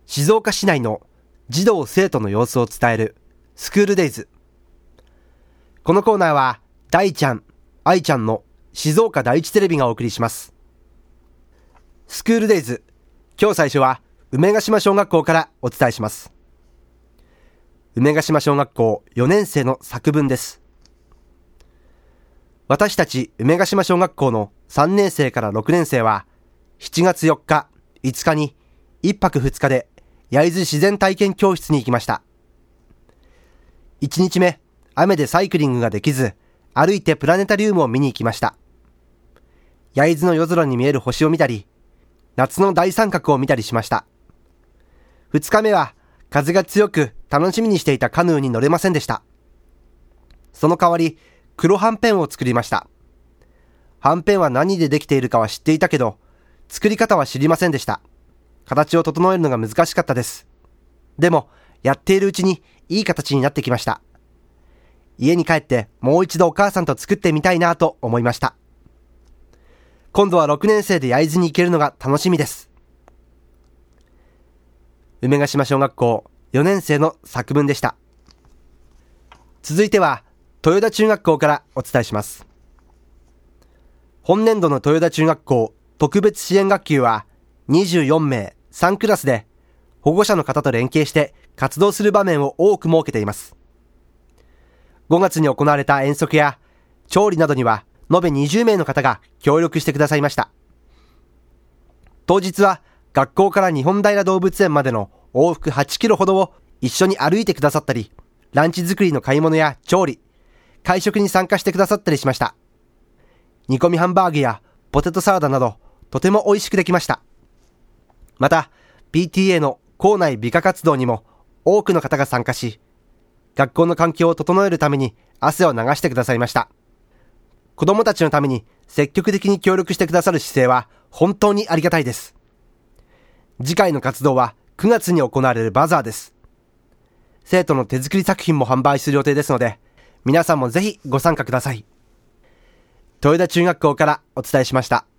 静岡市内の児童生徒の様子を伝えるスクールデイズ。このコーナーは大ちゃん、愛ちゃんの静岡第一テレビがお送りします。スクールデイズ、今日最初は梅ヶ島小学校からお伝えします。梅ヶ島小学校4年生の作文です。私たち梅ヶ島小学校の3年生から6年生は7月4日、5日に1泊2日で焼津自然体験教室に行きました。1日目、雨でサイクリングができず、歩いてプラネタリウムを見に行きました。焼津の夜空に見える星を見たり、夏の大三角を見たりしました。2日目は風が強く楽しみにしていたカヌーに乗れませんでした。その代わり黒はんぺんを作りました。はんぺんは何でできているかは知っていたけど、作り方は知りませんでした。形を整えるのが難しかったです。でもやっているうちにいい形になってきました。家に帰ってもう一度お母さんと作ってみたいなと思いました。今度は6年生で焼津に行けるのが楽しみです。梅ヶ島小学校4年生の作文でした。続いては豊田中学校からお伝えします。本年度の豊田中学校特別支援学級は24名3クラスで保護者の方と連携して活動する場面を多く設けています。5月に行われた遠足や調理などには延べ20名の方が協力してくださいました。当日は学校から日本平動物園までの往復8キロほどを一緒に歩いてくださったり、ランチ作りの買い物や調理、会食に参加してくださったりしました。煮込みハンバーグやポテトサラダなどとても美味しくできました。また PTA の校内美化活動にも多くの方が参加し、学校の環境を整えるために汗を流してくださいました。子どもたちのために積極的に協力してくださる姿勢は本当にありがたいです。次回の活動は9月に行われるバザーです。生徒の手作り作品も販売する予定ですので、皆さんもぜひご参加ください。豊田中学校からお伝えしました。